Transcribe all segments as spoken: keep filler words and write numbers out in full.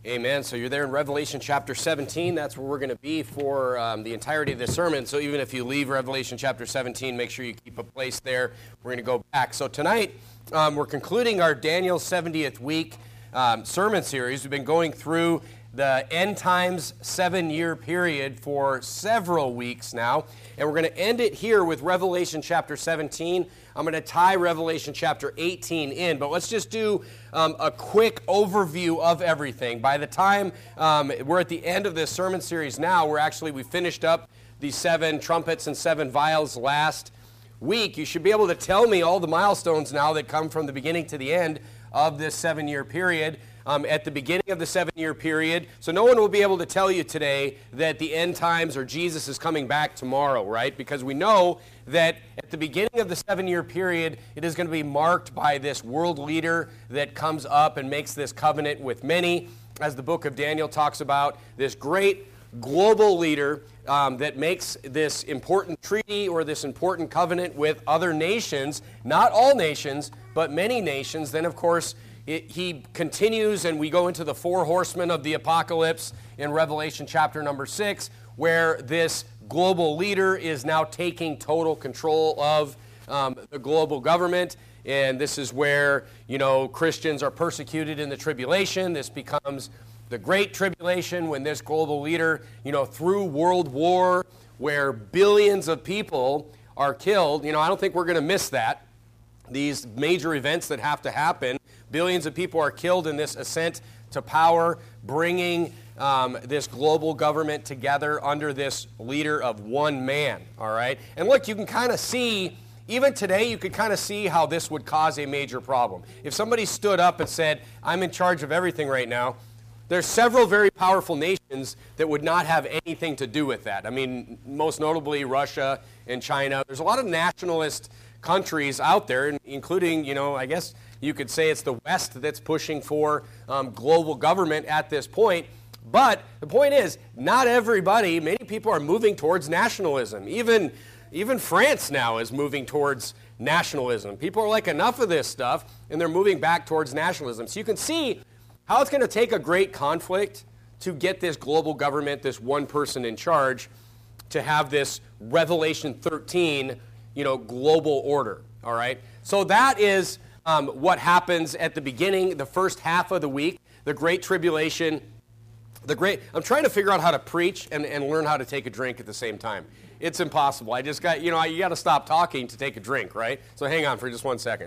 Amen. So you're there in Revelation chapter seventeen. That's where we're going to be for um, the entirety of this sermon. So even if you leave Revelation chapter seventeen, make sure you keep a place there. We're going to go back. So tonight, um, we're concluding our Daniel seventieth week um, sermon series. We've been going through the end times seven-year period for several weeks now. And we're going to end it here with Revelation chapter seventeen. I'm going to tie Revelation chapter eighteen in, but let's just do um, a quick overview of everything. By the time um, we're at the end of this sermon series now, we're actually, we finished up the seven trumpets and seven vials last week. You should be able to tell me all the milestones now that come from the beginning to the end of this seven-year period. Um, at the beginning of the seven-year period. So no one will be able to tell you today that the end times or Jesus is coming back tomorrow, right? Because we know that at the beginning of the seven-year period, it is going to be marked by this world leader that comes up and makes this covenant with many, as the book of Daniel talks about, this great global leader um, that makes this important treaty or this important covenant with other nations, not all nations, but many nations. Then, of course, It, he continues, and we go into the four horsemen of the apocalypse in Revelation chapter number six, where this global leader is now taking total control of um, the global government. And this is where, you know, Christians are persecuted in the tribulation. This becomes the great tribulation when this global leader, you know, through world war, where billions of people are killed. You know, I don't think we're going to miss that. These major events that have to happen. Billions of people are killed in this ascent to power, bringing um, this global government together under this leader of one man, all right? And look, you can kind of see, even today, you could kind of see how this would cause a major problem. If somebody stood up and said, I'm in charge of everything right now, there's several very powerful nations that would not have anything to do with that. I mean, most notably Russia and China. There's a lot of nationalist countries out there, including, you know, I guess you could say it's the West that's pushing for um, global government at this point. But the point is, not everybody, many people are moving towards nationalism. Even, even France now is moving towards nationalism. People are like, enough of this stuff, and they're moving back towards nationalism. So you can see how it's going to take a great conflict to get this global government, this one person in charge, to have this Revelation thirteen, you know, global order, all right? So that is um, what happens at the beginning, the first half of the week, the Great Tribulation. The great. I'm trying to figure out how to preach and, and learn how to take a drink at the same time. It's impossible. I just got, you know, you got to stop talking to take a drink, right? So hang on for just one second.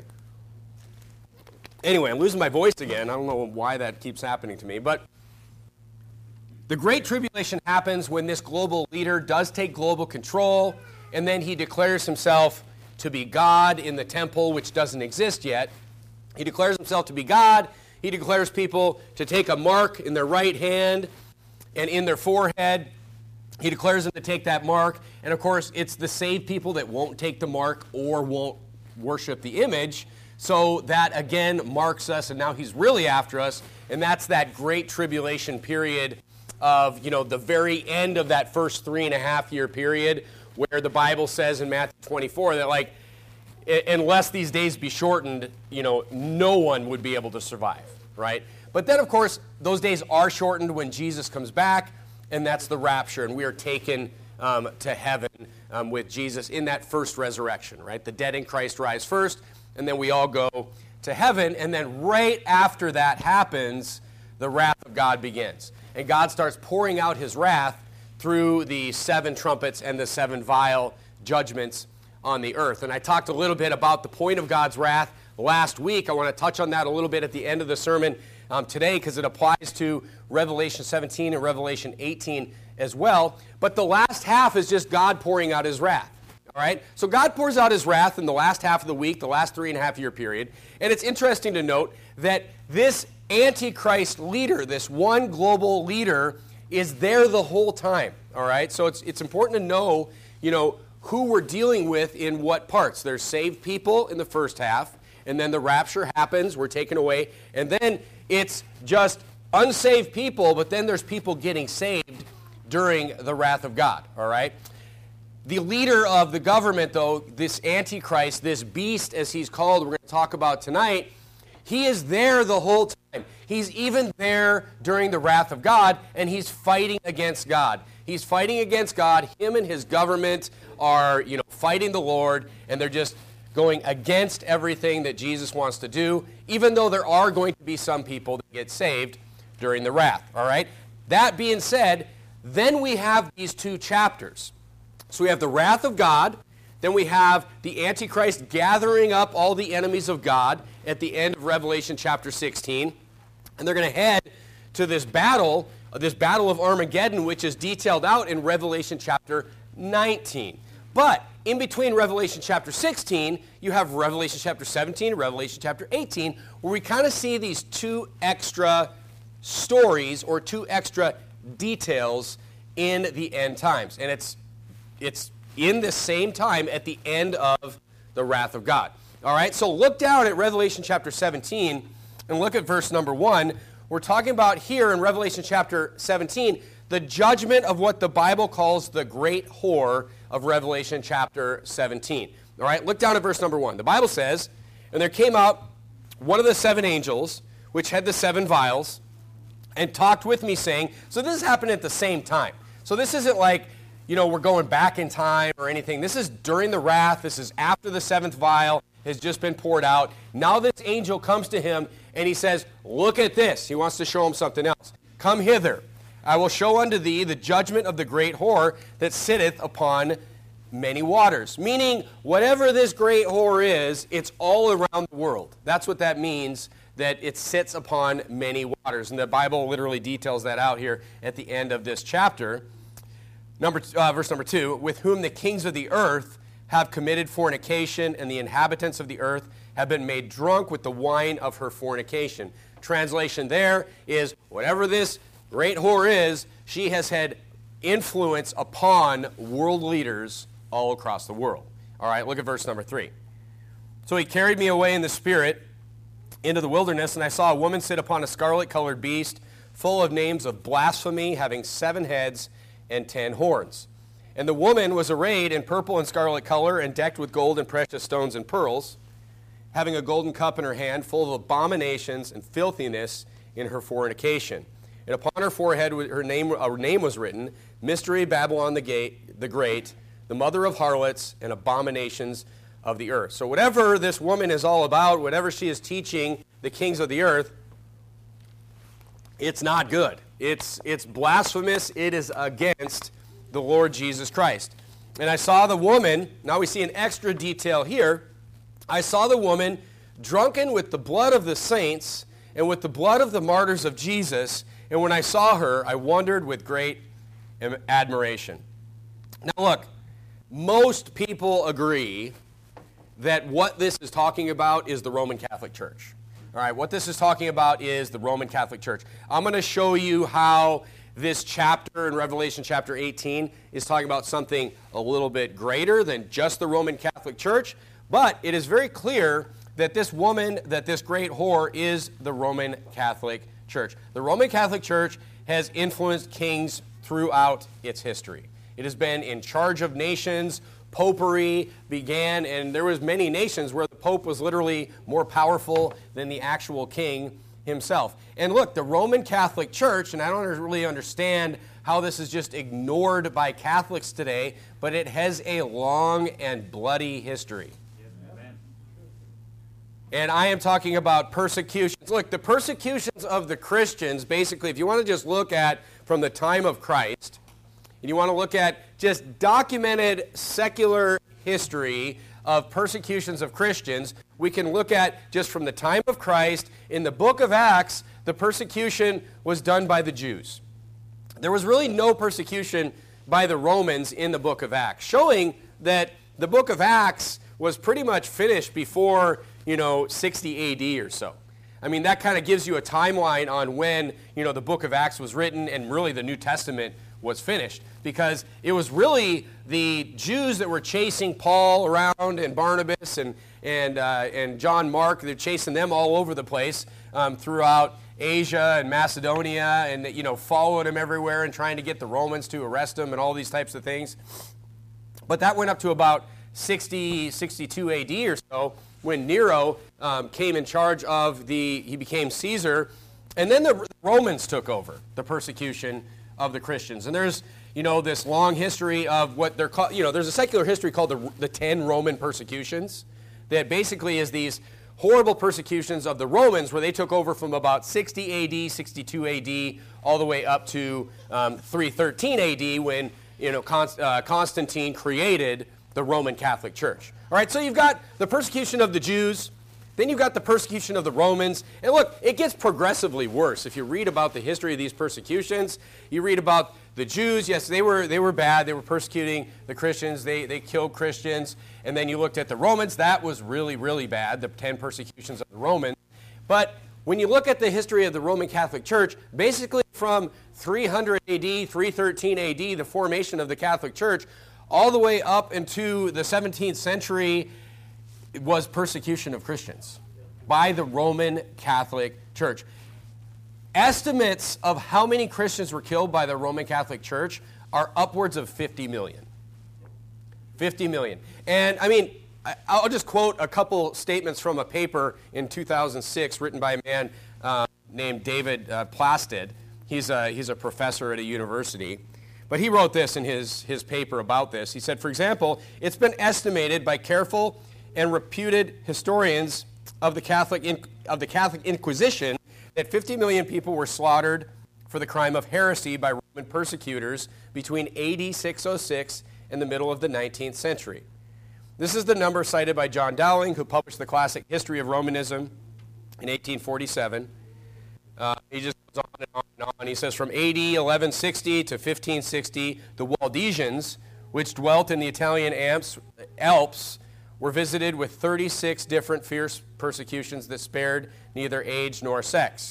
Anyway, I'm losing my voice again. I don't know why that keeps happening to me, but the Great Tribulation happens when this global leader does take global control, and then he declares himself to be God in the temple, which doesn't exist yet. He declares himself to be God. He declares people to take a mark in their right hand and in their forehead. He declares them to take that mark. And of course, it's the saved people that won't take the mark or won't worship the image. So that, again, marks us, and now he's really after us. And that's that Great Tribulation period of, you know, the very end of that first three and a half year period, where the Bible says in Matthew twenty-four that, like, unless these days be shortened, you know, no one would be able to survive, right? But then, of course, those days are shortened when Jesus comes back, and that's the rapture, and we are taken um, to heaven um, with Jesus in that first resurrection, right? The dead in Christ rise first, and then we all go to heaven, and then right after that happens, the wrath of God begins. And God starts pouring out his wrath through the seven trumpets and the seven vial judgments on the earth. And I talked a little bit about the point of God's wrath last week. I want to touch on that a little bit at the end of the sermon um, today, because it applies to Revelation seventeen and Revelation eighteen as well. But the last half is just God pouring out his wrath. All right? So God pours out his wrath in the last half of the week, the last three and a half year period. And it's interesting to note that this Antichrist leader, this one global leader, is there the whole time, all right? So it's it's important to know, you know, who we're dealing with in what parts. There's saved people in the first half, and then the rapture happens, we're taken away, and then it's just unsaved people, but then there's people getting saved during the wrath of God, all right? The leader of the government, though, this Antichrist, this beast, as he's called, we're going to talk about tonight, he is there the whole time. He's even there during the wrath of God, and he's fighting against God. He's fighting against God. Him and his government are, you know, fighting the Lord, and they're just going against everything that Jesus wants to do, even though there are going to be some people that get saved during the wrath, all right? That being said, then we have these two chapters. So we have the wrath of God, then we have the Antichrist gathering up all the enemies of God at the end of Revelation chapter sixteen, and they're going to head to this battle, this battle of Armageddon, which is detailed out in Revelation chapter nineteen. But in between Revelation chapter sixteen, you have Revelation chapter seventeen, Revelation chapter eighteen, where we kind of see these two extra stories or two extra details in the end times. And it's it's in the same time at the end of the wrath of God. All right, so look down at Revelation chapter seventeen and look at verse number one. We're talking about here in Revelation chapter seventeen the judgment of what the Bible calls the great whore of Revelation chapter seventeen. All right, look down at verse number one. The Bible says, "And there came out one of the seven angels, which had the seven vials, and talked with me, saying," so this is happening at the same time. So this isn't like, you know, we're going back in time or anything. This is during the wrath. This is after the seventh vial has just been poured out. Now this angel comes to him, and he says, "Look at this." He wants to show him something else. "Come hither. I will show unto thee the judgment of the great whore that sitteth upon many waters." Meaning, whatever this great whore is, it's all around the world. That's what that means, that it sits upon many waters. And the Bible literally details that out here at the end of this chapter. Number, uh, verse number two, "With whom the kings of the earth have committed fornication, and the inhabitants of the earth have been made drunk with the wine of her fornication." Translation there is, whatever this great whore is, she has had influence upon world leaders all across the world. All right, look at verse number three. "So he carried me away in the spirit into the wilderness, and I saw a woman sit upon a scarlet-colored beast, full of names of blasphemy, having seven heads and ten horns. And the woman was arrayed in purple and scarlet color, and decked with gold and precious stones and pearls, having a golden cup in her hand, full of abominations and filthiness in her fornication. And upon her forehead her name, her name was written, Mystery Babylon the, Gate, the Great, the mother of harlots and abominations of the earth." So whatever this woman is all about, whatever she is teaching the kings of the earth, it's not good. It's, it's blasphemous. It is against the Lord Jesus Christ. "And I saw the woman," now we see an extra detail here, "I saw the woman drunken with the blood of the saints and with the blood of the martyrs of Jesus. And when I saw her, I wondered with great admiration." Now look, most people agree that what this is talking about is the Roman Catholic Church. All right, what this is talking about is the Roman Catholic Church. I'm going to show you how this chapter in Revelation chapter eighteen is talking about something a little bit greater than just the Roman Catholic Church, but it is very clear that this woman, that this great whore, is the Roman Catholic Church. The Roman Catholic Church has influenced kings throughout its history. It has been in charge of nations. Popery began, and there was many nations where the Pope was literally more powerful than the actual king himself. And look, the Roman Catholic Church, and I don't really understand how this is just ignored by Catholics today, but it has a long and bloody history. And I am talking about persecutions. Look, the persecutions of the Christians, basically, if you want to just look at from the time of Christ, and you want to look at just documented secular history of persecutions of Christians, we can look at just from the time of Christ. In the book of Acts, the persecution was done by the Jews. There was really no persecution by the Romans in the book of Acts, showing that the book of Acts was pretty much finished before, you know, sixty A D or so. I mean, that kind of gives you a timeline on when, you know, the book of Acts was written and really the New Testament was finished, because it was really the Jews that were chasing Paul around and Barnabas and and uh, and John Mark. They're chasing them all over the place um, throughout Asia and Macedonia, and, you know, following them everywhere and trying to get the Romans to arrest them and all these types of things. But that went up to about sixty, sixty-two A D or so, when Nero um, came in charge of the, he became Caesar, And then the Romans took over the persecution of the Christians. And there's, you know, this long history of what they're called, you know, there's a secular history called the, the ten Roman persecutions that basically is these horrible persecutions of the Romans where they took over from about sixty A D, sixty-two A D, all the way up to um, three thirteen A D when, you know, Const- uh, Constantine created the Roman Catholic Church. All right, so you've got the persecution of the Jews, then you've got the persecution of the Romans. And look, it gets progressively worse. If you read about the history of these persecutions, you read about the Jews. Yes, they were they were bad. They were persecuting the Christians. They, they killed Christians. And then you looked at the Romans. That was really, really bad, the ten persecutions of the Romans. But when you look at the history of the Roman Catholic Church, basically from three hundred A D, three thirteen A D, the formation of the Catholic Church, all the way up into the seventeenth century, it was persecution of Christians by the Roman Catholic Church. Estimates of how many Christians were killed by the Roman Catholic Church are upwards of fifty million. fifty million. And, I mean, I'll just quote a couple statements from a paper in two thousand six written by a man uh, named David uh, Plastid. He's a, he's a professor at a university. But he wrote this in his, his paper about this. He said, for example, it's been estimated by careful and reputed historians of the Catholic in, of the Catholic Inquisition that fifty million people were slaughtered for the crime of heresy by Roman persecutors between A D six oh six and the middle of the nineteenth century. This is the number cited by John Dowling, who published the classic History of Romanism in eighteen forty-seven. Uh, he just goes on and on and on. He says from A D eleven sixty to fifteen sixty, the Waldensians, which dwelt in the Italian Alps, Alps were visited with thirty-six different fierce persecutions that spared neither age nor sex.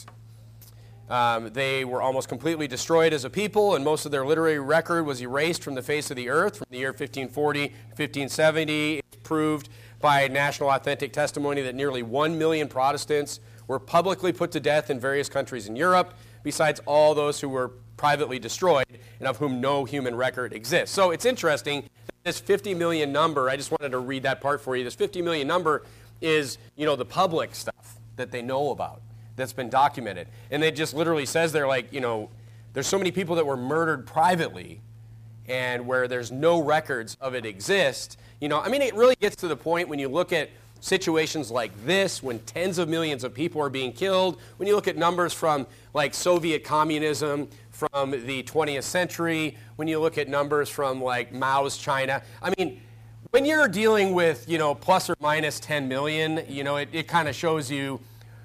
Um, they were almost completely destroyed as a people, and most of their literary record was erased from the face of the earth from the year fifteen forty to fifteen seventy. It's proved by national authentic testimony that nearly one million Protestants were publicly put to death in various countries in Europe, besides all those who were privately destroyed and of whom no human record exists. So it's interesting. This fifty million number, I just wanted to read that part for you. This fifty million number is, you know, the public stuff that they know about, that's been documented. And it just literally says there, like, you know, there's so many people that were murdered privately and where there's no records of it exist. You know, I mean, it really gets to the point when you look at situations like this, when tens of millions of people are being killed, when you look at numbers from, like, Soviet communism from the twentieth century, when you look at numbers from, like, Mao's China. I mean, when you're dealing with, you know, plus or minus ten million, you know, it, it kind of shows you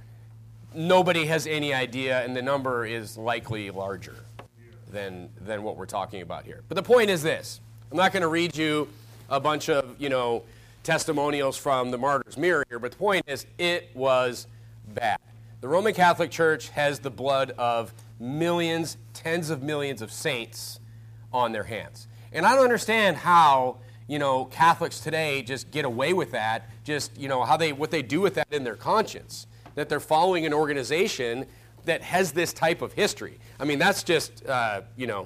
nobody has any idea, and the number is likely larger than, than what we're talking about here. But the point is this. I'm not going to read you a bunch of, you know, testimonials from the Martyr's Mirror here, but the point is it was bad. The Roman Catholic Church has the blood of millions, tens of millions of saints on their hands. And I don't understand how, you know, Catholics today just get away with that, just, you know, how they, what they do with that in their conscience, that they're following an organization that has this type of history. I mean, that's just, uh, you know,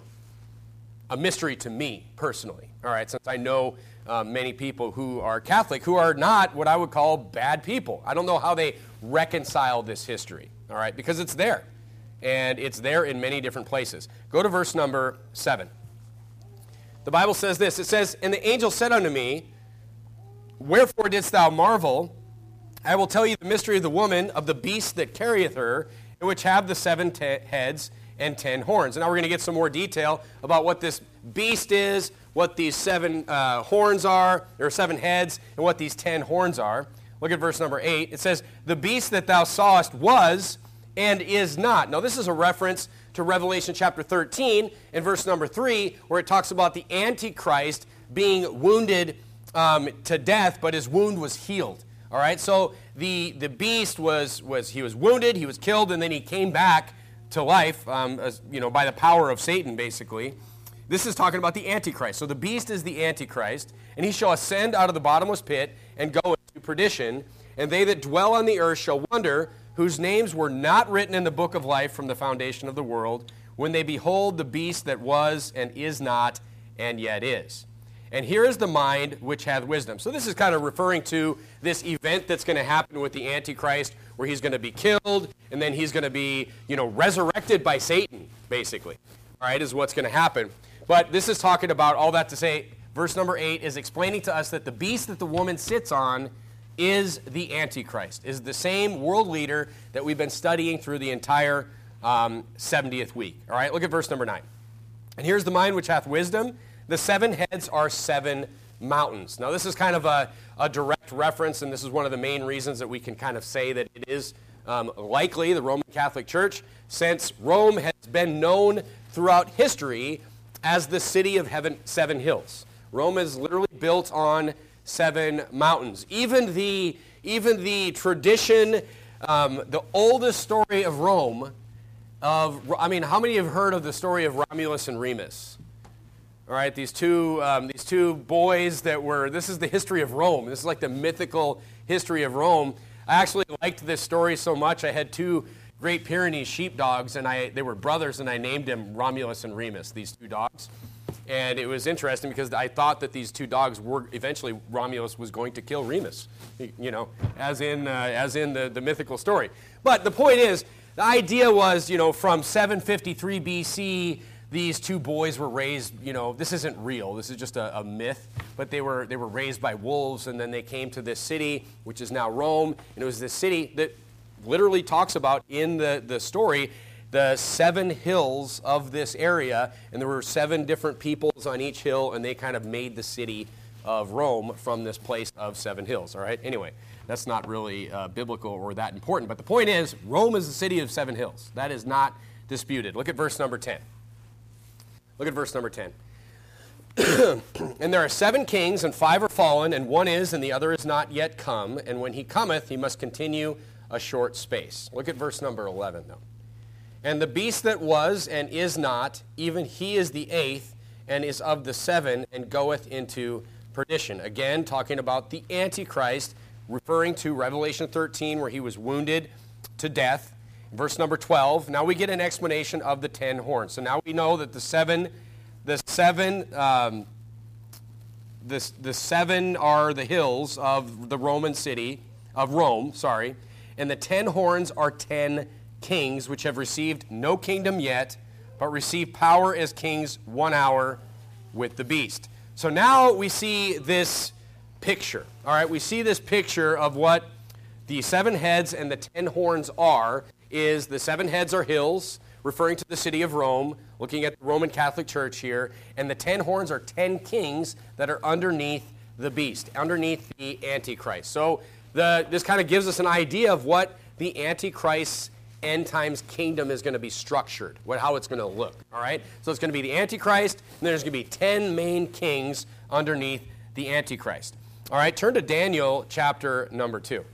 a mystery to me personally, all right, since I know uh, many people who are Catholic who are not what I would call bad people. I don't know how they reconcile this history, all right, because it's there, and it's there in many different places. Go to verse number seven. The Bible says this. It says, "And the angel said unto me, Wherefore didst thou marvel? I will tell you the mystery of the woman, of the beast that carrieth her, in which have the seven te- heads and ten horns." And now we're going to get some more detail about what this beast is, what these seven uh, horns are, or seven heads, and what these ten horns are. Look at verse number eight. It says, "The beast that thou sawest was and is not." Now this is a reference to Revelation chapter thirteen and verse number three, where it talks about the Antichrist being wounded um, to death, but his wound was healed. All right, so the, the beast was, was, he was wounded, he was killed, and then he came back to life, um, as, you know, by the power of Satan, basically. This is talking about the Antichrist. So the beast is the Antichrist, and he shall ascend out of the bottomless pit and go into perdition, and they that dwell on the earth shall wonder, whose names were not written in the book of life from the foundation of the world, when they behold the beast that was and is not and yet is. And here is the mind which hath wisdom. So this is kind of referring to this event that's going to happen with the Antichrist, where he's going to be killed, and then he's going to be, you know, resurrected by Satan, basically. All right, is what's going to happen. But this is talking about all that to say, verse number eight is explaining to us that the beast that the woman sits on is the Antichrist, is the same world leader that we've been studying through the entire um, seventieth week. All right, look at verse number nine. And here's the mind which hath wisdom. The seven heads are seven mountains. Now, this is kind of a, a direct reference, and this is one of the main reasons that we can kind of say that it is um, likely the Roman Catholic Church, since Rome has been known throughout history as the city of heaven, seven hills. Rome is literally built on seven mountains. Even the, even the tradition, um, the oldest story of Rome, of, I mean, how many have heard of the story of Romulus and Remus? All right, these two, um, these two boys that were, this is the history of Rome. This is like the mythical history of Rome. I actually liked this story so much, I had two Great Pyrenees sheepdogs, and I, they were brothers, and I named them Romulus and Remus, these two dogs. And it was interesting because I thought that these two dogs were, eventually Romulus was going to kill Remus, you know, as in, uh, as in the, the mythical story. But the point is, the idea was, you know, from seven fifty-three B C, these two boys were raised, you know, this isn't real, this is just a, a myth, but they were, they were raised by wolves, and then they came to this city, which is now Rome, and it was this city that literally talks about in the, the story the seven hills of this area, and there were seven different peoples on each hill, and they kind of made the city of Rome from this place of seven hills, all right? Anyway, that's not really uh, biblical or that important, but the point is, Rome is the city of seven hills. That is not disputed. Look at verse number ten. Look at verse number ten. And there are seven kings, and five are fallen, and one is, and the other is not yet come, and when he cometh, he must continue a short space. Look at verse number eleven, though. And the beast that was and is not, even he is the eighth, and is of the seven, and goeth into perdition. Again, talking about the Antichrist, referring to Revelation thirteen, where he was wounded to death. Verse number twelve, now we get an explanation of the ten horns. So now we know that the seven, the seven, um, the, the seven are the hills of the Roman city, of Rome, sorry, and the ten horns are ten kings, which have received no kingdom yet, but receive power as kings one hour with the beast. So now we see this picture, all right? We see this picture of what the seven heads and the ten horns are, is the seven heads are hills, referring to the city of Rome, looking at the Roman Catholic Church here, and the ten horns are ten kings that are underneath the beast, underneath the Antichrist. So the, this kind of gives us an idea of what the Antichrist's end times kingdom is going to be structured, what, how it's going to look, all right? So it's going to be the Antichrist, and there's going to be ten main kings underneath the Antichrist. All right, turn to Daniel chapter number two.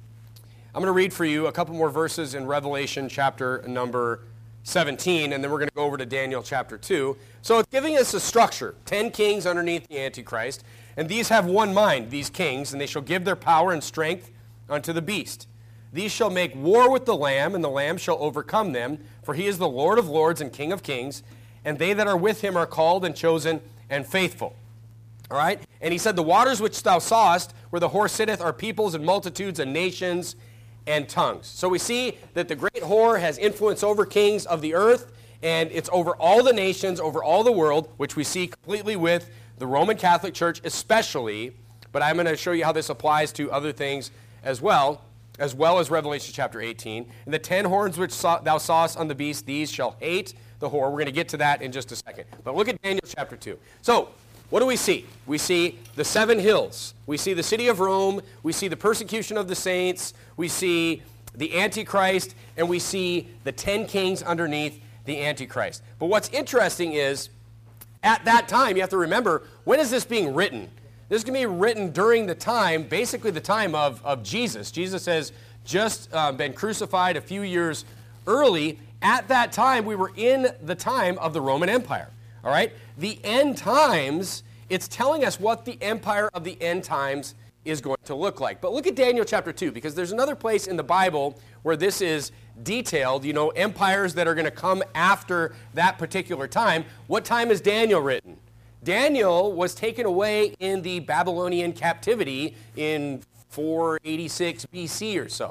I'm going to read for you a couple more verses in Revelation chapter number seventeen, and then we're going to go over to Daniel chapter two. So it's giving us a structure, ten kings underneath the Antichrist, and these have one mind, these kings, and they shall give their power and strength unto the beast. These shall make war with the Lamb, and the Lamb shall overcome them, for he is the Lord of lords and King of kings, and they that are with him are called and chosen and faithful. All right? And he said, the waters which thou sawest, where the whore sitteth, are peoples and multitudes and nations and tongues. So we see that the great whore has influence over kings of the earth, and it's over all the nations, over all the world, which we see completely with the Roman Catholic Church especially, but I'm going to show you how this applies to other things as well, as well as Revelation chapter eighteen. And the ten horns which saw, thou sawest on the beast, these shall hate the whore. We're going to get to that in just a second. But look at Daniel chapter two. So, what do we see? We see the seven hills. We see the city of Rome. We see the persecution of the saints. We see the Antichrist. And we see the ten kings underneath the Antichrist. But what's interesting is, at that time, you have to remember, when is this being written? This is going to be written during the time, basically the time of, of Jesus. Jesus has just uh, been crucified a few years early. At that time, we were in the time of the Roman Empire. All right? The end times, it's telling us what the empire of the end times is going to look like. But look at Daniel chapter two, because there's another place in the Bible where this is detailed, you know, empires that are going to come after that particular time. What time is Daniel written? Daniel was taken away in the Babylonian captivity in four eighty-six B C or so.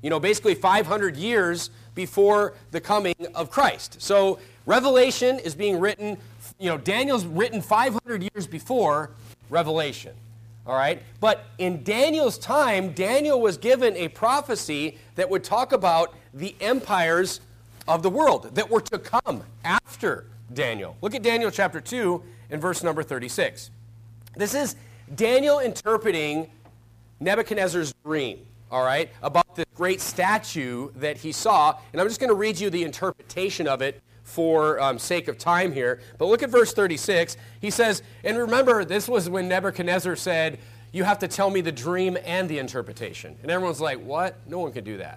You know, basically five hundred years before the coming of Christ. So Revelation is being written, you know, Daniel's written five hundred years before Revelation. All right? But in Daniel's time, Daniel was given a prophecy that would talk about the empires of the world that were to come after Daniel. Look at Daniel chapter two and verse number thirty-six. This is Daniel interpreting Nebuchadnezzar's dream, all right, about the great statue that he saw. And I'm just going to read you the interpretation of it for um, sake of time here. But look at verse thirty-six. He says, and remember, this was when Nebuchadnezzar said, you have to tell me the dream and the interpretation. And everyone's like, what? No one could do that.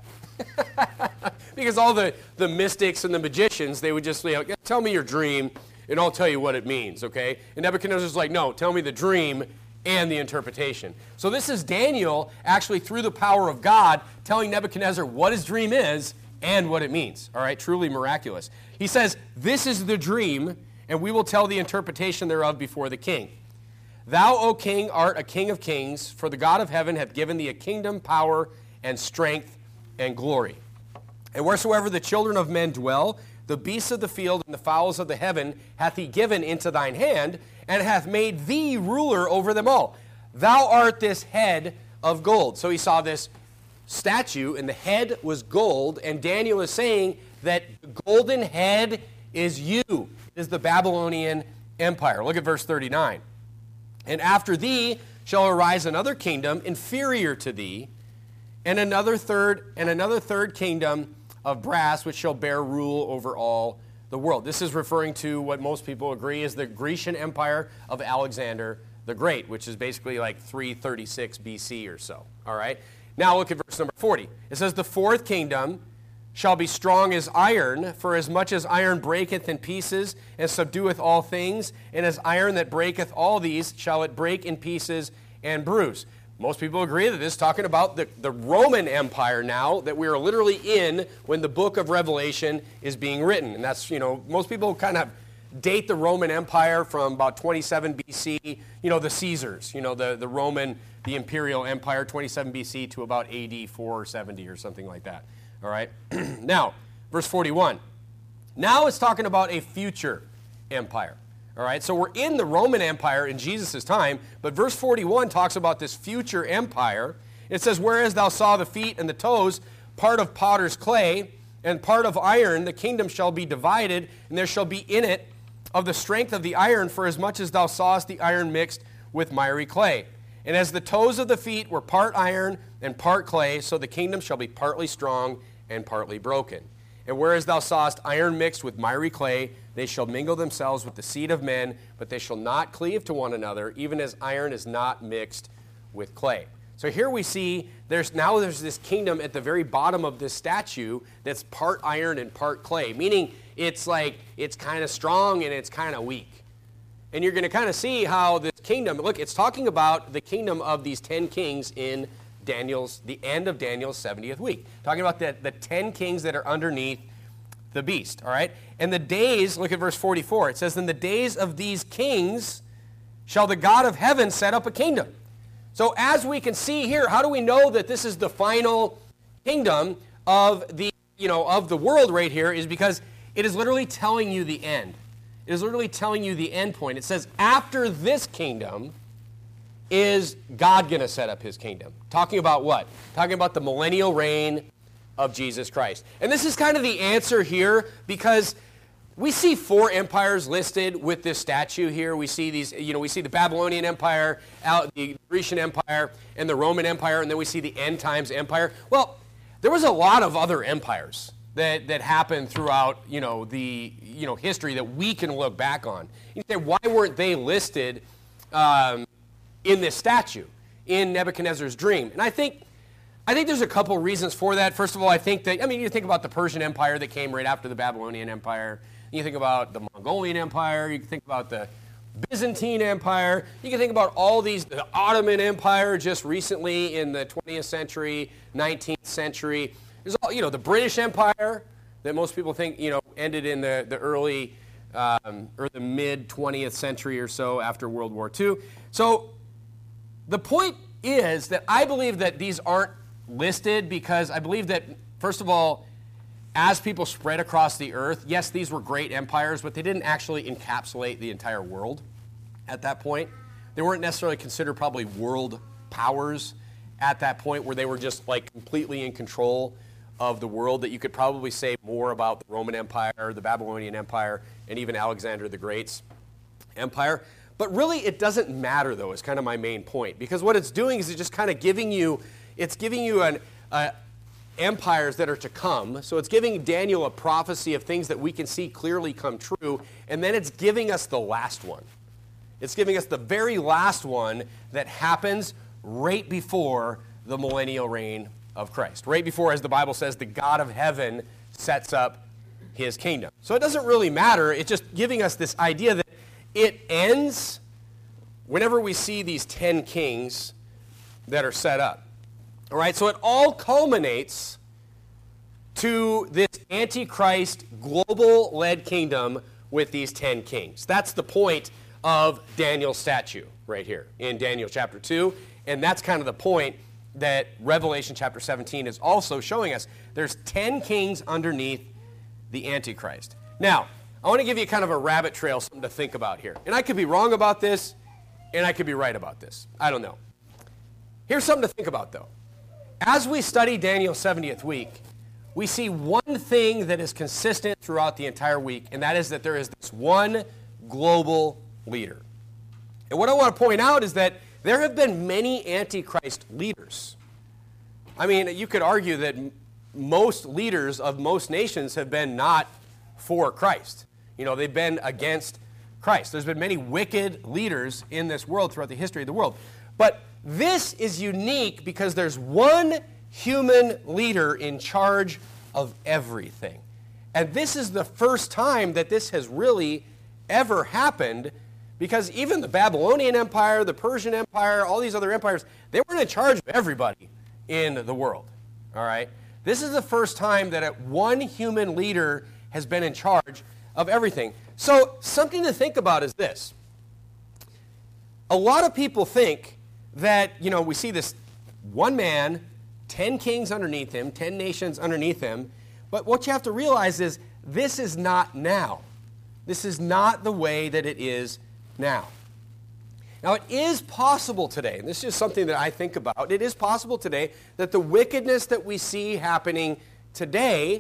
Because all the, the mystics and the magicians, they would just say, like, tell me your dream, and I'll tell you what it means, okay? And Nebuchadnezzar's like, no, tell me the dream and the interpretation. So this is Daniel, actually through the power of God, telling Nebuchadnezzar what his dream is and what it means, all right? Truly miraculous. He says, this is the dream, and we will tell the interpretation thereof before the king. Thou, O king, art a king of kings, for the God of heaven hath given thee a kingdom, power, and strength, and glory. And wheresoever the children of men dwell, the beasts of the field and the fowls of the heaven hath he given into thine hand, and hath made thee ruler over them all. Thou art this head of gold. So he saw this statue, and the head was gold, and Daniel is saying that the golden head is you, is the Babylonian Empire. Look at verse thirty-nine. And after thee shall arise another kingdom inferior to thee, and another third, and another third kingdom of brass, which shall bear rule over all the world. This is referring to what most people agree is the Grecian Empire of Alexander the Great, which is basically like three thirty-six B C or so. All right. Now look at verse number forty. It says, the fourth kingdom shall be strong as iron, for as much as iron breaketh in pieces, and subdueth all things, and as iron that breaketh all these, shall it break in pieces and bruise. Most people agree that this is talking about the, the Roman Empire now that we are literally in when the book of Revelation is being written. And that's, you know, most people kind of date the Roman Empire from about twenty-seven B C, you know, the Caesars, you know, the, the Roman, the imperial empire, twenty-seven B C to about A D four seventy or something like that. All right. Now, verse forty-one. Now it's talking about a future empire. All right, so we're in the Roman Empire in Jesus' time, but verse forty-one talks about this future empire. It says, whereas thou saw the feet and the toes, part of potter's clay, and part of iron, the kingdom shall be divided, and there shall be in it of the strength of the iron, for as much as thou sawest the iron mixed with miry clay. And as the toes of the feet were part iron and part clay, so the kingdom shall be partly strong and partly broken. And whereas thou sawest iron mixed with miry clay, they shall mingle themselves with the seed of men, but they shall not cleave to one another, even as iron is not mixed with clay. So here we see there's now there's this kingdom at the very bottom of this statue that's part iron and part clay, meaning it's like it's kind of strong and it's kind of weak. And you're going to kind of see how this kingdom, look, it's talking about the kingdom of these ten kings in Daniel's, the end of Daniel's seventieth week. Talking about the, the ten kings that are underneath the beast, all right? And the days, look at verse forty-four. It says, in the days of these kings shall the God of heaven set up a kingdom. So as we can see here, how do we know that this is the final kingdom of the, you know, of the world right here is because it is literally telling you the end. It is literally telling you the end point. It says, after this kingdom is God going to set up his kingdom. Talking about what? Talking about the millennial reign of Jesus Christ. And this is kind of the answer here because we see four empires listed with this statue here. We see these, you know, we see the Babylonian Empire, the Grecian Empire, and the Roman Empire, and then we see the end times empire. Well, there was a lot of other empires that, that happened throughout, you know, the, you know, history that we can look back on. You say, why weren't they listed um, in this statue, in Nebuchadnezzar's dream? And I think I think there's a couple reasons for that. First of all, I think that, I mean, you think about the Persian Empire that came right after the Babylonian Empire. You think about the Mongolian Empire. You can think about the Byzantine Empire. You can think about all these, the Ottoman Empire just recently in the twentieth century, nineteenth century. There's all, you know, the British Empire that most people think, you know, ended in the, the early um, or the mid twentieth century or so after World War Two. So the point is that I believe that these aren't listed because I believe that, first of all, as people spread across the earth, yes, these were great empires, but they didn't actually encapsulate the entire world at that point. They weren't necessarily considered probably world powers at that point, where they were just like completely in control of the world, that you could probably say more about the Roman Empire, the Babylonian Empire, and even Alexander the Great's empire. But really, it doesn't matter, though, is kind of my main point, because what it's doing is it's just kind of giving you, it's giving you an uh, empires that are to come. So it's giving Daniel a prophecy of things that we can see clearly come true, and then it's giving us the last one. It's giving us the very last one that happens right before the millennial reign of Christ. Right before, as the Bible says, the God of heaven sets up his kingdom. So it doesn't really matter. It's just giving us this idea that it ends whenever we see these ten kings that are set up. All right, so it all culminates to this Antichrist global-led kingdom with these ten kings. That's the point of Daniel's statue right here in Daniel chapter two, and that's kind of the point that Revelation chapter seventeen is also showing us. There's ten kings underneath the Antichrist. Now, I want to give you kind of a rabbit trail, something to think about here. And I could be wrong about this, and I could be right about this. I don't know. Here's something to think about, though. As we study Daniel's seventieth week, we see one thing that is consistent throughout the entire week, and that is that there is this one global leader. And what I want to point out is that there have been many Antichrist leaders. I mean, you could argue that m- most leaders of most nations have been not for Christ. You know, they've been against Christ. There's been many wicked leaders in this world throughout the history of the world. But this is unique because there's one human leader in charge of everything. And this is the first time that this has really ever happened, because even the Babylonian Empire, the Persian Empire, all these other empires, they weren't in charge of everybody in the world. All right? This is the first time that one human leader has been in charge of everything. So something to think about is this. A lot of people think that, you know, we see this one man, ten kings underneath him, ten nations underneath him, but what you have to realize is this is not now. This is not the way that it is now. Now, it is possible today, and this is something that I think about, it is possible today that the wickedness that we see happening today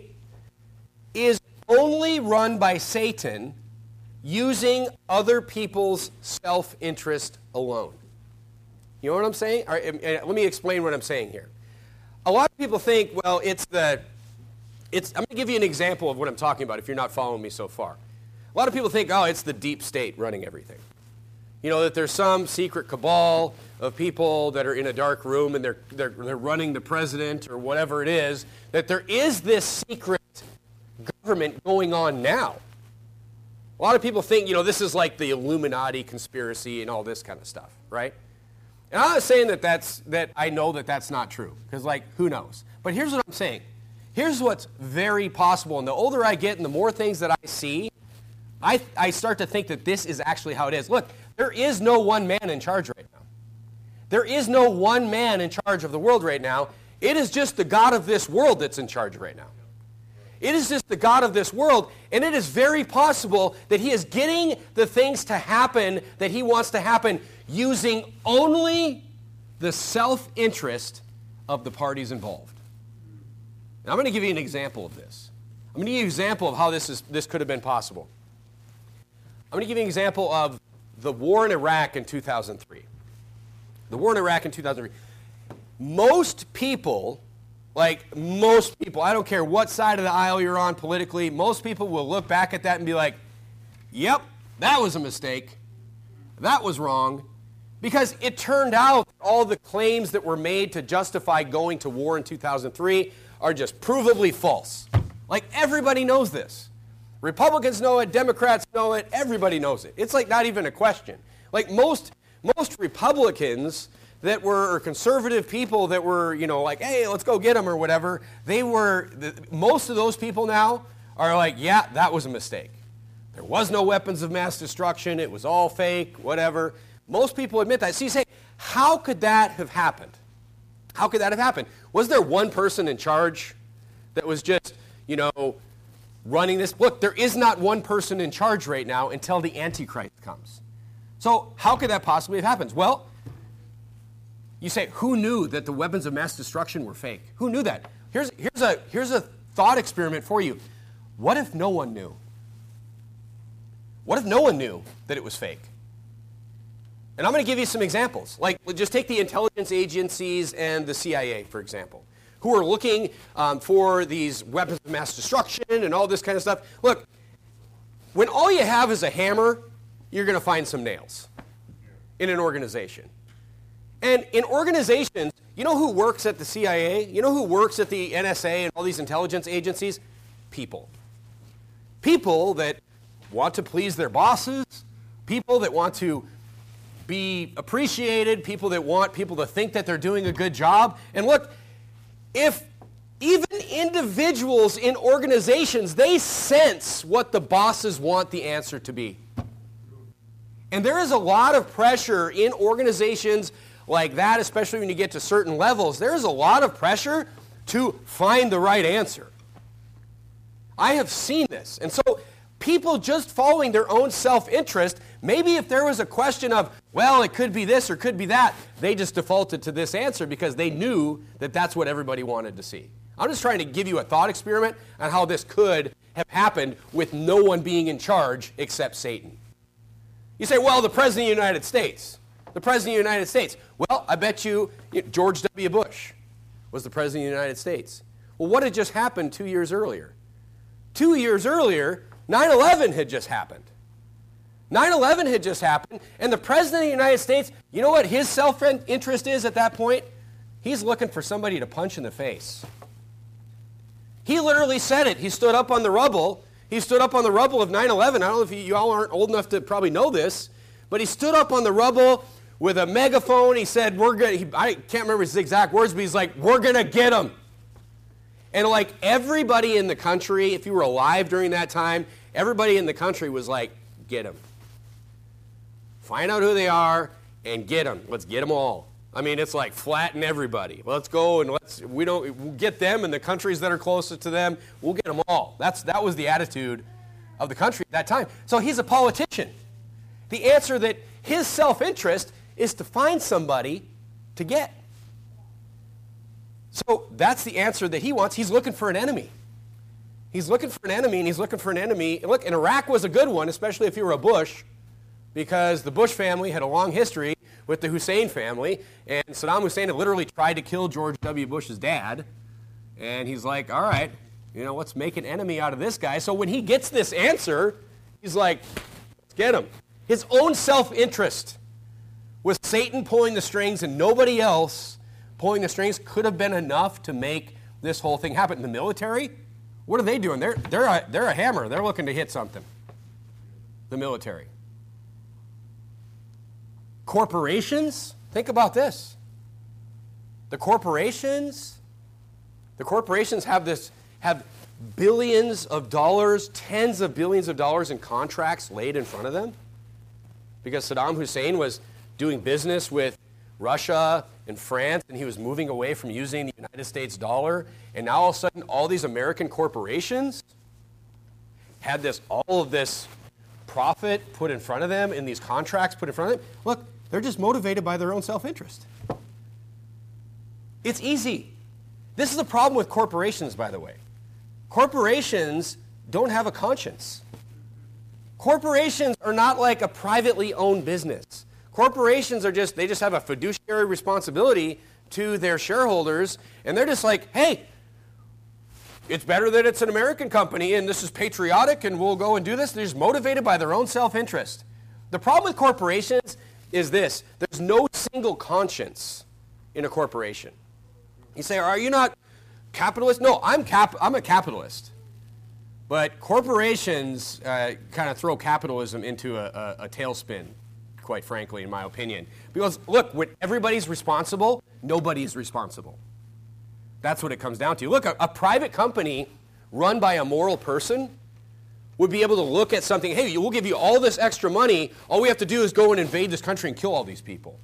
is only run by Satan using other people's self-interest alone. You know what I'm saying? All right, let me explain what I'm saying here. A lot of people think, well, it's the, it's, I'm going to give you an example of what I'm talking about if you're not following me so far. A lot of people think, oh, it's the deep state running everything. You know, that there's some secret cabal of people that are in a dark room and they're, they're, they're running the president or whatever it is, that there is this secret government going on now. A lot of people think, you know, this is like the Illuminati conspiracy and all this kind of stuff, right? And I'm not saying that that's, that I know that that's not true, because, like, who knows? But here's what I'm saying. Here's what's very possible, and the older I get and the more things that I see, I, I start to think that this is actually how it is. Look, there is no one man in charge right now. There is no one man in charge of the world right now. It is just the God of this world that's in charge right now. It is just the God of this world, and it is very possible that he is getting the things to happen that he wants to happen using only the self-interest of the parties involved. Now, I'm going to give you an example of this. I'm going to give you an example of how this is this could have been possible. I'm going to give you an example of the war in Iraq in two thousand three. The war in Iraq in two thousand three. Most people, like most people, I don't care what side of the aisle you're on politically, most people will look back at that and be like, yep, that was a mistake. That was wrong. Because it turned out all the claims that were made to justify going to war in two thousand three are just provably false. Like, everybody knows this. Republicans know it, Democrats know it, everybody knows it. It's like not even a question. Like most most Republicans that were, or conservative people that were, you know, like, hey, let's go get them or whatever, they were, the, most of those people now are like, yeah, that was a mistake. There was no weapons of mass destruction, it was all fake, whatever. Most people admit that. So you say, how could that have happened? How could that have happened? Was there one person in charge that was just, you know, running this? Look, there is not one person in charge right now until the Antichrist comes. So how could that possibly have happened? Well, you say, who knew that the weapons of mass destruction were fake? Who knew that? Here's, here's, a, here's a thought experiment for you. What if no one knew? What if no one knew that it was fake? And I'm going to give you some examples. Like, just take the intelligence agencies and the C I A, for example, who are looking um, for these weapons of mass destruction and all this kind of stuff. Look, when all you have is a hammer, you're going to find some nails in an organization. And in organizations, you know who works at the C I A? You know who works at the N S A and all these intelligence agencies? People. People that want to please their bosses, people that want to be appreciated, people that want people to think that they're doing a good job. And look, if even individuals in organizations, they sense what the bosses want the answer to be. And there is a lot of pressure in organizations like that, especially when you get to certain levels. There is a lot of pressure to find the right answer. I have seen this. And so people just following their own self-interest, maybe if there was a question of, well, it could be this or could be that, they just defaulted to this answer because they knew that that's what everybody wanted to see. I'm just trying to give you a thought experiment on how this could have happened with no one being in charge except Satan. You say, well, the President of the United States. The President of the United States. Well, I bet you George W. Bush was the President of the United States. Well, what had just happened two years earlier? Two years earlier, nine eleven had just happened. nine eleven had just happened, and the President of the United States, you know what his self-interest is at that point? He's looking for somebody to punch in the face. He literally said it. He stood up on the rubble. He stood up on the rubble of nine eleven. I don't know if you, you all aren't old enough to probably know this, but he stood up on the rubble with a megaphone. He said, we're going to, I can't remember his exact words, but he's like, we're going to get them. And like everybody in the country, if you were alive during that time, everybody in the country was like, get them. Find out who they are and get them. Let's get them all. I mean, it's like flatten everybody. Let's go and let's, we don't, we'll get them and the countries that are closest to them, we'll get them all. That's, that was the attitude of the country at that time. So he's a politician. The answer that his self-interest is to find somebody to get. So that's the answer that he wants. He's looking for an enemy. He's looking for an enemy, and he's looking for an enemy. And look, and Iraq was a good one, especially if you were a Bush, because the Bush family had a long history with the Hussein family, and Saddam Hussein had literally tried to kill George W. Bush's dad, and he's like, all right, you know, let's make an enemy out of this guy. So when he gets this answer, he's like, let's get him. His own self-interest was Satan pulling the strings and nobody else pulling the strings could have been enough to make this whole thing happen. The military, what are they doing? They're, they're, a, they're a hammer. They're looking to hit something. The military. Corporations, think about this. The corporations, the corporations have this, have billions of dollars, tens of billions of dollars in contracts laid in front of them because Saddam Hussein was doing business with Russia and France, and he was moving away from using the United States dollar, and now all of a sudden all these American corporations had this, all of this profit put in front of them and these contracts put in front of them. Look, they're just motivated by their own self-interest. It's easy. This is the problem with corporations, by the way. Corporations don't have a conscience. Corporations are not like a privately owned business. Corporations are just, they just have a fiduciary responsibility to their shareholders, and they're just like, hey, it's better that it's an American company, and this is patriotic, and we'll go and do this. They're just motivated by their own self-interest. The problem with corporations is this. There's no single conscience in a corporation. You say, are you not capitalist? No, I'm, cap- I'm a capitalist. But corporations uh, kind of throw capitalism into a, a, a tailspin, quite frankly, in my opinion. Because, look, when everybody's responsible, nobody's responsible. That's what it comes down to. Look, a, a private company run by a moral person would be able to look at something, hey, we'll give you all this extra money. All we have to do is go and invade this country and kill all these people.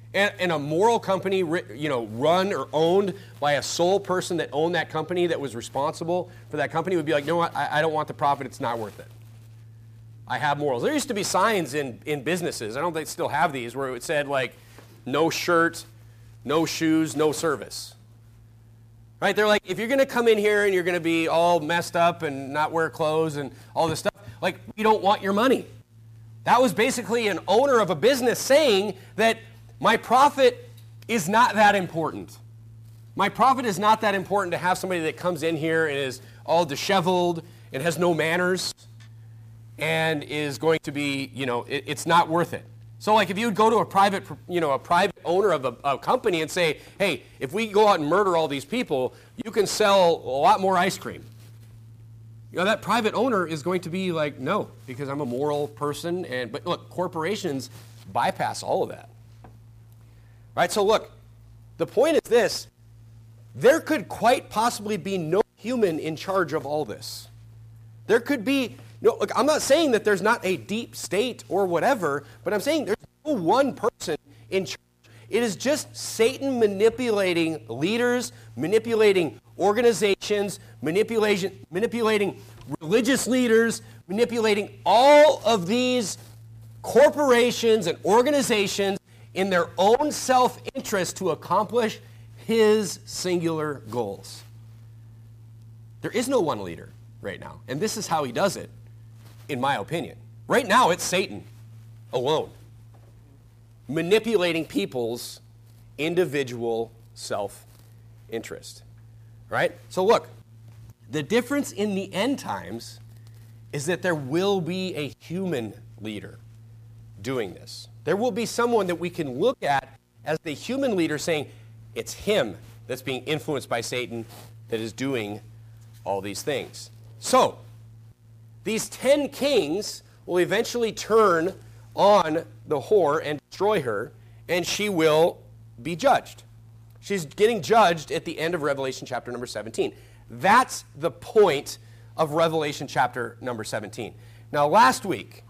And, and a moral company, you know, run or owned by a sole person that owned that company, that was responsible for that company, would be like, you know what, I, I don't want the profit, it's not worth it. I have morals. There used to be signs in, in businesses, I don't think they still have these, where it said like, no shirt, no shoes, no service. Right? They're like, if you're going to come in here and you're going to be all messed up and not wear clothes and all this stuff, like, we don't want your money. That was basically an owner of a business saying that my profit is not that important. My profit is not that important to have somebody that comes in here and is all disheveled and has no manners and is going to be, you know, it, it's not worth it. So like if you would go to a private, you know, a private owner of a, a company and say, hey, if we go out and murder all these people, you can sell a lot more ice cream. You know, that private owner is going to be like, no, because I'm a moral person. And but look, corporations bypass all of that. Right, so look, the point is this, there could quite possibly be no human in charge of all this. There could be, no, look, I'm not saying that there's not a deep state or whatever, but I'm saying there's no one person in charge. It is just Satan manipulating leaders, manipulating organizations, manipulation, manipulating religious leaders, manipulating all of these corporations and organizations in their own self-interest to accomplish his singular goals. There is no one leader right now, and this is how he does it, in my opinion. Right now, it's Satan alone, manipulating people's individual self-interest, right? So look, the difference in the end times is that there will be a human leader doing this. There will be someone that we can look at as the human leader saying, it's him that's being influenced by Satan that is doing all these things. So, these ten kings will eventually turn on the whore and destroy her, and she will be judged. She's getting judged at the end of Revelation chapter number seventeen. That's the point of Revelation chapter number seventeen. Now, last week,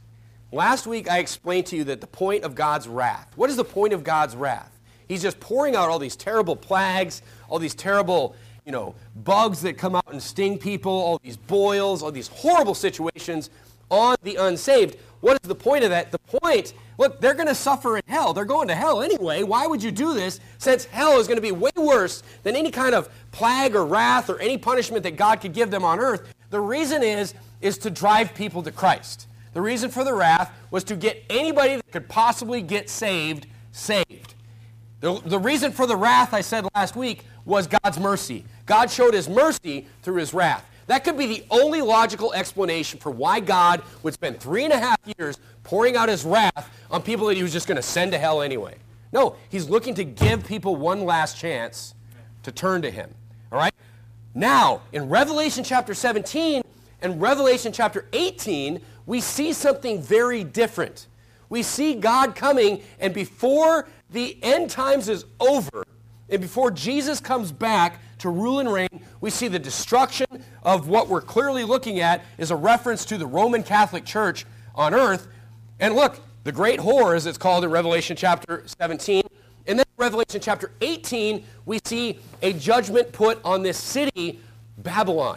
Last week I explained to you that the point of God's wrath. What is the point of God's wrath? He's just pouring out all these terrible plagues, all these terrible, you know, bugs that come out and sting people, all these boils, all these horrible situations on the unsaved. What is the point of that? The point, look, they're going to suffer in hell. They're going to hell anyway. Why would you do this since hell is going to be way worse than any kind of plague or wrath or any punishment that God could give them on earth? The reason is, is to drive people to Christ. The reason for the wrath was to get anybody that could possibly get saved, saved. The, the reason for the wrath, I said last week, was God's mercy. God showed his mercy through his wrath. That could be the only logical explanation for why God would spend three and a half years pouring out his wrath on people that he was just going to send to hell anyway. No, he's looking to give people one last chance to turn to him. All right? Now, in Revelation chapter seventeen and Revelation chapter eighteen, we see something very different. We see God coming, and before the end times is over, and before Jesus comes back to rule and reign, we see the destruction of what we're clearly looking at is a reference to the Roman Catholic Church on earth. And look, the great whore, as it's called in Revelation chapter seventeen, and then in Revelation chapter eighteen, we see a judgment put on this city, Babylon.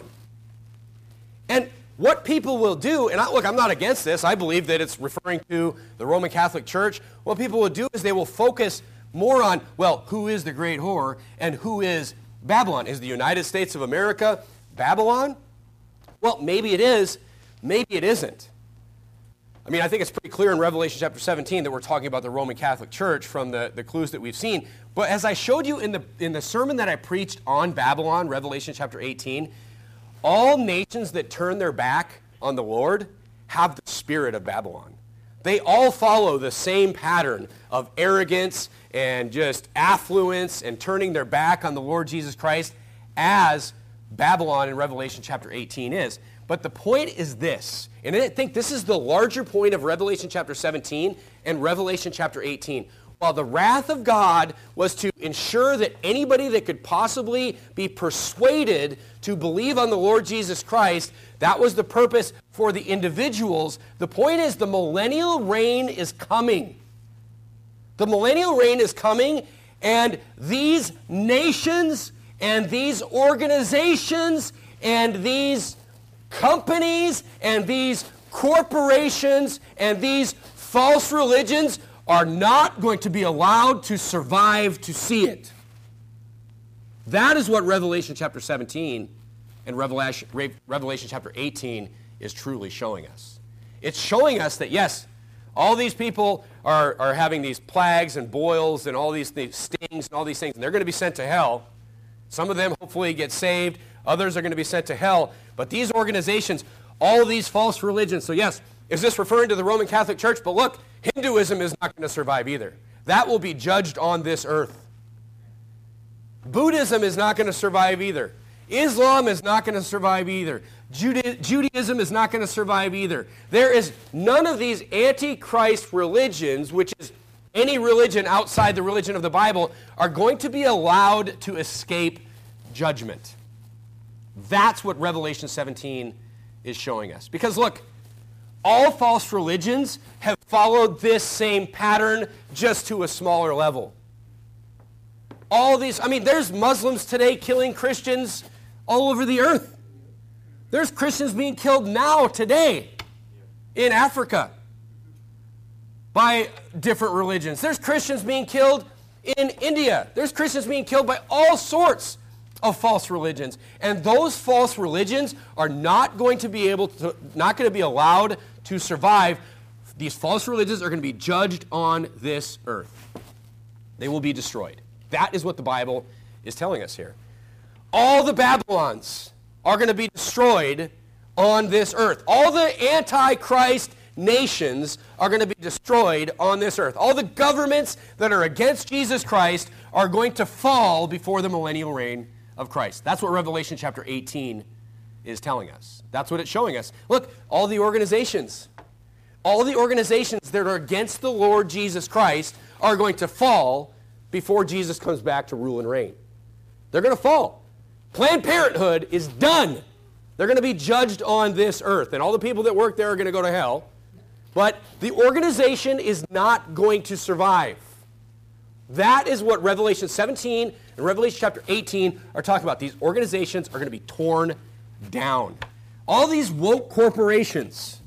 And what people will do, and I, look, I'm not against this. I believe that it's referring to the Roman Catholic Church. What people will do is they will focus more on, well, who is the great whore and who is Babylon? Is the United States of America Babylon? Well, maybe it is. Maybe it isn't. I mean, I think it's pretty clear in Revelation chapter seventeen that we're talking about the Roman Catholic Church from the, the clues that we've seen. But as I showed you in the, in the sermon that I preached on Babylon, Revelation chapter eighteen, all nations that turn their back on the Lord have the spirit of Babylon. They all follow the same pattern of arrogance and just affluence and turning their back on the Lord Jesus Christ as Babylon in Revelation chapter eighteen is. But the point is this, and I think this is the larger point of Revelation chapter seventeen and Revelation chapter eighteen. While the wrath of God was to ensure that anybody that could possibly be persuaded to believe on the Lord Jesus Christ, that was the purpose for the individuals. The point is the millennial reign is coming. The millennial reign is coming, and these nations and these organizations and these companies and these corporations and these false religions are not going to be allowed to survive to see it. That is what Revelation chapter seventeen and Revelation, Revelation chapter eighteen is truly showing us. It's showing us that, yes, all these people are, are having these plagues and boils and all these, these stings and all these things, and they're going to be sent to hell. Some of them hopefully get saved. Others are going to be sent to hell. But these organizations, all of these false religions, so yes, is this referring to the Roman Catholic Church? But look, Hinduism is not going to survive either. That will be judged on this earth. Buddhism is not going to survive either. Islam is not going to survive either. Juda- Judaism is not going to survive either. There is none of these antichrist religions, which is any religion outside the religion of the Bible, are going to be allowed to escape judgment. That's what Revelation seventeen is showing us. Because look, all false religions have followed this same pattern just to a smaller level. All these, I mean, there's Muslims today killing Christians all over the earth. There's Christians being killed now, today, in Africa by different religions. There's Christians being killed in India. There's Christians being killed by all sorts of false religions. And those false religions are not going to be able to, not going to be allowed to survive. These false religions are going to be judged on this earth. They will be destroyed. That is what the Bible is telling us here. All the Babylons are going to be destroyed on this earth. All the Antichrist nations are going to be destroyed on this earth. All the governments that are against Jesus Christ are going to fall before the millennial reign of Christ. That's what Revelation chapter eighteen is telling us. That's what it's showing us. Look, all the organizations, all the organizations that are against the Lord Jesus Christ are going to fall before Jesus comes back to rule and reign. They're going to fall. Planned Parenthood is done. They're going to be judged on this earth, and all the people that work there are going to go to hell. But the organization is not going to survive. That is what Revelation seventeen and Revelation chapter eighteen are talking about. These organizations are going to be torn down. All these woke corporations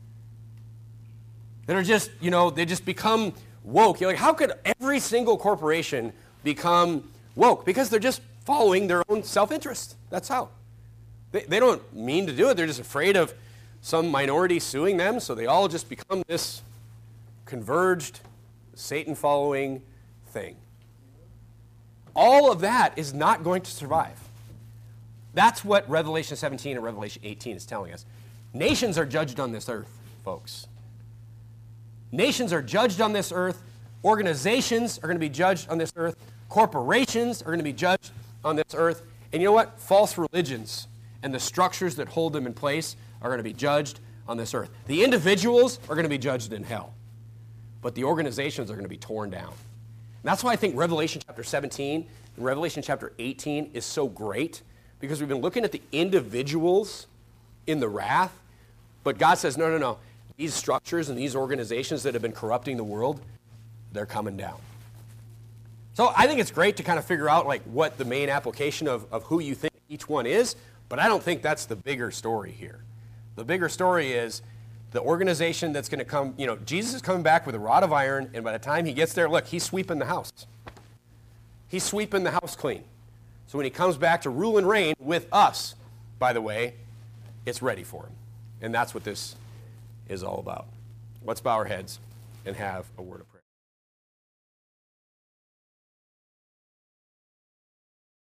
that are just, you know, they just become woke. You're like, how could every single corporation become woke? Because they're just following their own self-interest. That's how. They, they don't mean to do it. They're just afraid of some minority suing them, so they all just become this converged, Satan-following thing. All of that is not going to survive. That's what Revelation seventeen and Revelation eighteen is telling us. Nations are judged on this earth, folks. Nations are judged on this earth. Organizations are going to be judged on this earth. Corporations are going to be judged on this earth. And you know what? False religions and the structures that hold them in place are going to be judged on this earth. The individuals are going to be judged in hell. But the organizations are going to be torn down. And that's why I think Revelation chapter seventeen and Revelation chapter eighteen is so great, because we've been looking at the individuals in the wrath, but God says, no, no, no. These structures and these organizations that have been corrupting the world, they're coming down. So I think it's great to kind of figure out like what the main application of, of who you think each one is, but I don't think that's the bigger story here. The bigger story is the organization that's going to come, you know, Jesus is coming back with a rod of iron, and by the time he gets there, look, he's sweeping the house. He's sweeping the house clean. So when he comes back to rule and reign with us, by the way, it's ready for him. And that's what this is all about. Let's bow our heads and have a word of prayer.